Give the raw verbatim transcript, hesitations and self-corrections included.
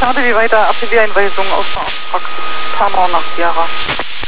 Garde, wie weiter A P W-Einweisung aus der Praxis Panau nach Sierra.